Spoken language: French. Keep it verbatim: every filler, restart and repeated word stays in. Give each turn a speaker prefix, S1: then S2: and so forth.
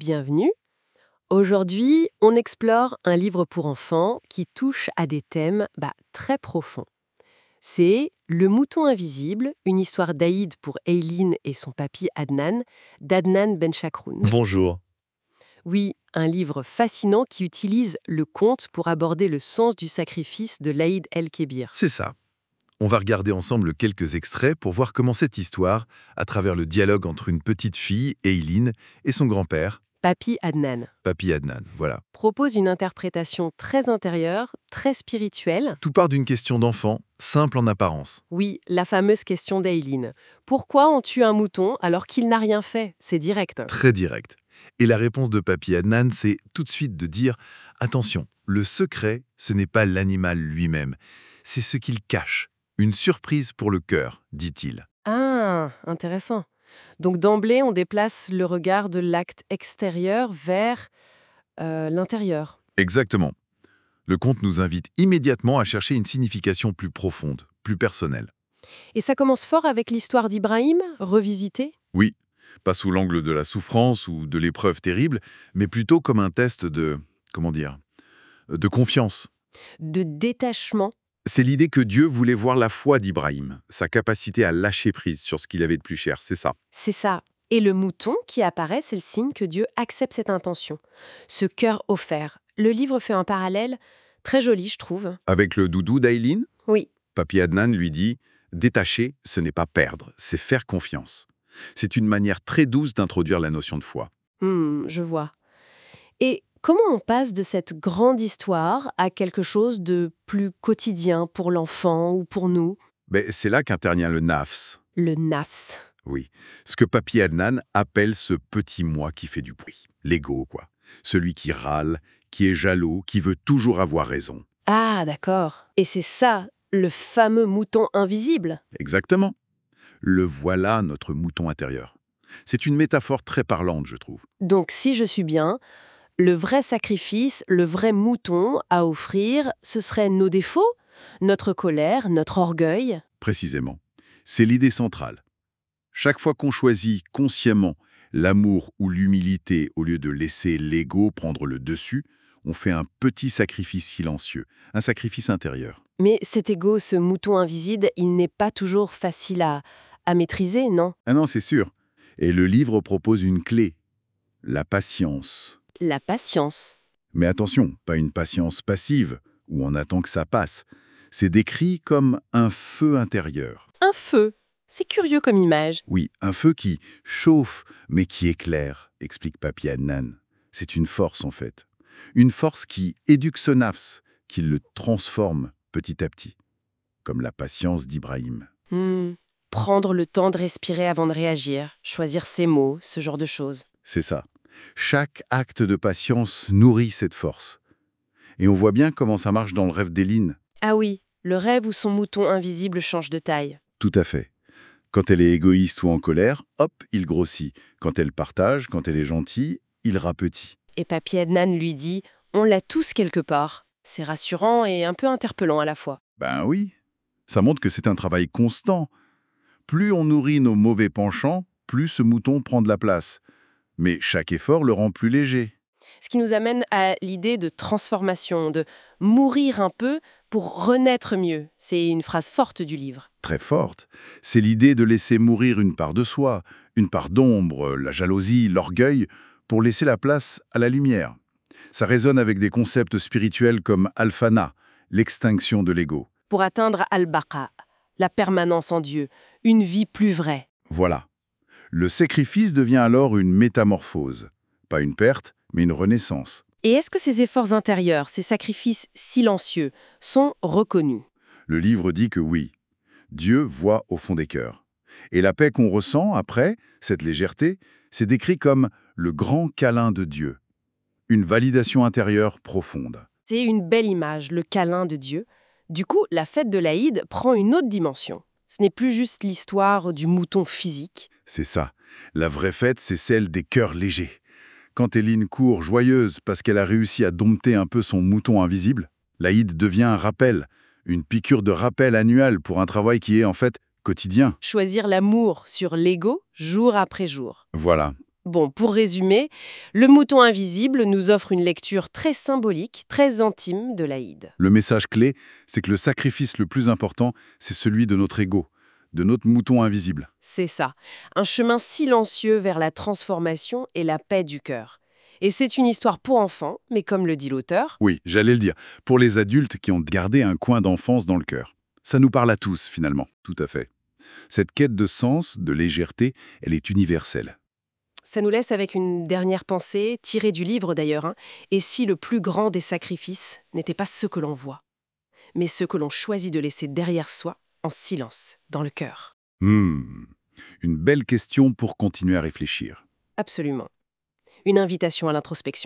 S1: bienvenue. Aujourd'hui, on explore un livre pour enfants qui touche à des thèmes bah, très profonds. C'est Le mouton invisible, une histoire d'Aïd pour Eileen et son papy Adnan, d'Adnan Benchakroun.
S2: Bonjour.
S1: Oui, un livre fascinant qui utilise le conte pour aborder le sens du sacrifice de l'Aïd el-Kébir.
S2: C'est ça. On va regarder ensemble quelques extraits pour voir comment cette histoire, à travers le dialogue entre une petite fille, Eileen, et son grand-père,
S1: Papy Adnan
S2: papy Adnan, voilà.
S1: propose une interprétation très intérieure, très spirituelle.
S2: Tout part d'une question d'enfant, simple en apparence.
S1: Oui, la fameuse question d'Eileen. Pourquoi on tue un mouton alors qu'il n'a rien fait? C'est direct.
S2: Très direct. Et la réponse de papy Adnan, c'est tout de suite de dire « Attention, le secret, ce n'est pas l'animal lui-même, c'est ce qu'il cache. Une surprise pour le cœur, dit-il. »
S1: Ah, intéressant. Donc d'emblée, on déplace le regard de l'acte extérieur vers euh, l'intérieur.
S2: Exactement. Le conte nous invite immédiatement à chercher une signification plus profonde, plus personnelle.
S1: Et ça commence fort avec l'histoire d'Ibrahim, revisitée.
S2: Oui, pas sous l'angle de la souffrance ou de l'épreuve terrible, mais plutôt comme un test de, comment dire, de confiance.
S1: De détachement.
S2: C'est l'idée que Dieu voulait voir la foi d'Ibrahim, sa capacité à lâcher prise sur ce qu'il avait de plus cher, c'est ça.
S1: C'est ça. Et le mouton qui apparaît, c'est le signe que Dieu accepte cette intention. Ce cœur offert. Le livre fait un parallèle très joli, je trouve.
S2: Avec le doudou d'Aileen,
S1: Oui.
S2: papy Adnan lui dit « Détacher, ce n'est pas perdre, c'est faire confiance ». C'est une manière très douce d'introduire la notion de foi.
S1: Hmm, je vois. Et comment on passe de cette grande histoire à quelque chose de plus quotidien pour l'enfant ou pour nous?
S2: Ben, c'est là qu'intervient le nafs.
S1: Le nafs.
S2: Oui, ce que papy Adnan appelle ce petit moi qui fait du bruit. L'ego, quoi. Celui qui râle, qui est jaloux, qui veut toujours avoir raison.
S1: Ah, d'accord. Et c'est ça, le fameux mouton invisible.
S2: Exactement. Le voilà, notre mouton intérieur. C'est une métaphore très parlante, je trouve.
S1: Donc, si je suis bien, le vrai sacrifice, le vrai mouton à offrir, ce serait nos défauts, notre colère, notre orgueil.
S2: Précisément. C'est l'idée centrale. Chaque fois qu'on choisit consciemment l'amour ou l'humilité au lieu de laisser l'ego prendre le dessus, on fait un petit sacrifice silencieux, un sacrifice intérieur.
S1: Mais cet égo, ce mouton invisible, il n'est pas toujours facile à, à maîtriser, non?
S2: Ah non, c'est sûr. Et le livre propose une clé, la patience.
S1: La patience.
S2: Mais attention, pas une patience passive, où on attend que ça passe. C'est décrit comme un feu intérieur.
S1: Un feu. C'est curieux comme image.
S2: Oui, un feu qui chauffe, mais qui éclaire, explique papy Adnan. C'est une force, en fait. Une force qui éduque ce nafs, qui le transforme petit à petit, comme la patience d'Ibrahim.
S1: Hmm. Prendre le temps de respirer avant de réagir, choisir ses mots, ce genre de choses.
S2: C'est ça. Chaque acte de patience nourrit cette force. Et on voit bien comment ça marche dans le rêve d'Eileen.
S1: Ah oui, le rêve où son mouton invisible change de taille.
S2: Tout à fait. Quand elle est égoïste ou en colère, hop, il grossit. Quand elle partage, quand elle est gentille, il rapetit.
S1: Et papy Adnan lui dit « On l'a tous quelque part ». C'est rassurant et un peu interpellant à la fois.
S2: Ben oui, ça montre que c'est un travail constant. Plus on nourrit nos mauvais penchants, plus ce mouton prend de la place. Mais chaque effort le rend plus léger.
S1: Ce qui nous amène à l'idée de transformation, de mourir un peu pour renaître mieux. C'est une phrase forte du livre.
S2: Très forte. C'est l'idée de laisser mourir une part de soi, une part d'ombre, la jalousie, l'orgueil, pour laisser la place à la lumière. Ça résonne avec des concepts spirituels comme Alfana, l'extinction de l'ego.
S1: Pour atteindre al-Baqa, la permanence en Dieu, une vie plus vraie.
S2: Voilà. Le sacrifice devient alors une métamorphose. Pas une perte, mais une renaissance.
S1: Et est-ce que ces efforts intérieurs, ces sacrifices silencieux, sont reconnus?
S2: Le livre dit que oui. Dieu voit au fond des cœurs. Et la paix qu'on ressent après, cette légèreté, c'est décrit comme le grand câlin de Dieu. Une validation intérieure profonde.
S1: C'est une belle image, le câlin de Dieu. Du coup, la fête de l'Aïd prend une autre dimension. Ce n'est plus juste l'histoire du mouton physique.
S2: C'est ça. La vraie fête, c'est celle des cœurs légers. Quand Eileen court joyeuse parce qu'elle a réussi à dompter un peu son mouton invisible, l'Aïd devient un rappel, une piqûre de rappel annuel pour un travail qui est en fait quotidien.
S1: Choisir l'amour sur l'ego jour après jour.
S2: Voilà.
S1: Bon, pour résumer, Le Mouton invisible nous offre une lecture très symbolique, très intime de l'Aïd.
S2: Le message clé, c'est que le sacrifice le plus important, c'est celui de notre ego, de notre mouton invisible.
S1: C'est ça, un chemin silencieux vers la transformation et la paix du cœur. Et c'est une histoire pour enfants, mais comme le dit l'auteur,
S2: Oui, j'allais le dire, pour les adultes qui ont gardé un coin d'enfance dans le cœur. Ça nous parle à tous, finalement, tout à fait. Cette quête de sens, de légèreté, elle est universelle.
S1: ça nous laisse avec une dernière pensée, tirée du livre d'ailleurs, hein. Et si le plus grand des sacrifices n'était pas ce que l'on voit, mais ce que l'on choisit de laisser derrière soi, en silence, dans le cœur.
S2: Hmm, une belle question pour continuer à réfléchir.
S1: Absolument. Une invitation à l'introspection.